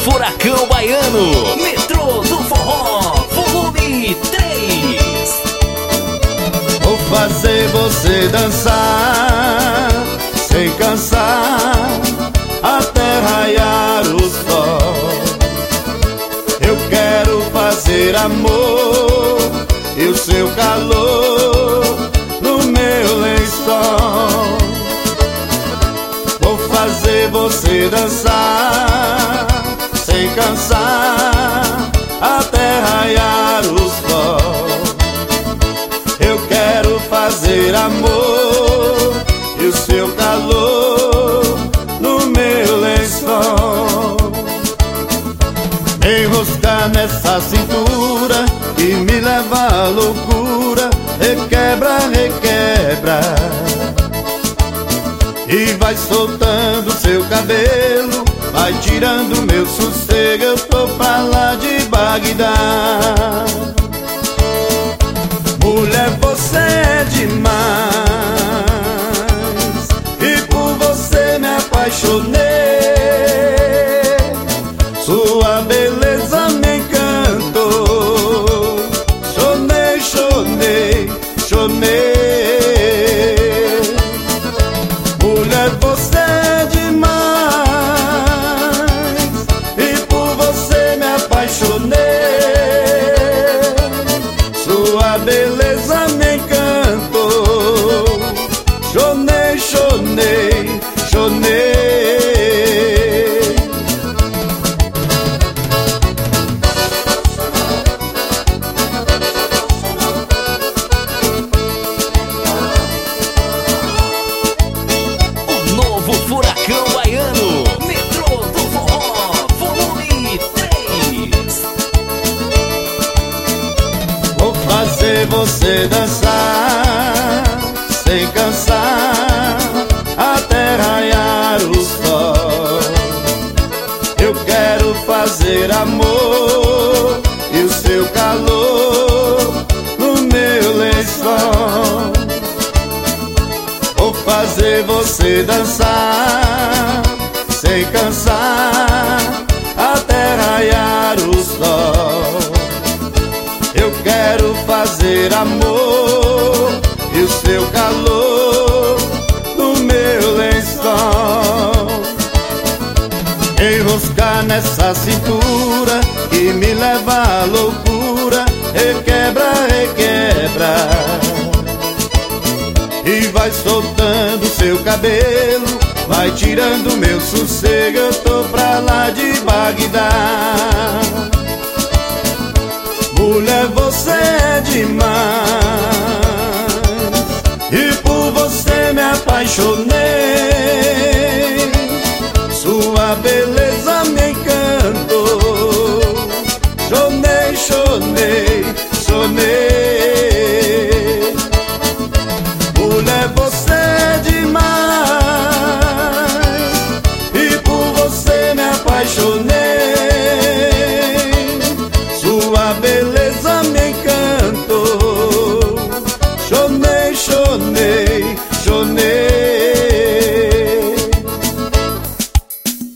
Furacão Baiano, Metrô do Forró, volume 3. Vou fazer você dançar sem cansar até raiar o sol. Eu quero fazer amor e o seu calor no meu lençol. Vou fazer você dançar sem cansar até raiar o sol. Eu quero fazer amor e o seu calor no meu lençol. Enroscar nessa cintura e me leva à loucura. Requebra, requebra e vai soltando seu cabelo, vai tirando meu sossego. Eu tô pra lá de Bagdá. Mulher, você é demais e por você me apaixonei. Sua beleza me encantou. Chonei, chonei, chonei. Mulher, você é demais e por você me apaixonei. Sua beleza me encantou. Chonei, chonei, chonei. O novo Furacão Baiano, Metrô do Forró, volume 3. Vou fazer você dançar sem cansar até raiar o sol. Eu quero fazer amor e o seu calor no meu lençol. Vou fazer você dançar sem cansar até raiar o sol. Eu quero fazer amor e o seu calor no meu lençol. Enroscar nessa cintura e me leva à loucura. Requebra, requebra e vai soltando seu cabelo, vai tirando meu sossego. Eu tô pra lá de Bagdá. Mulher, você é demais e por você me apaixonei.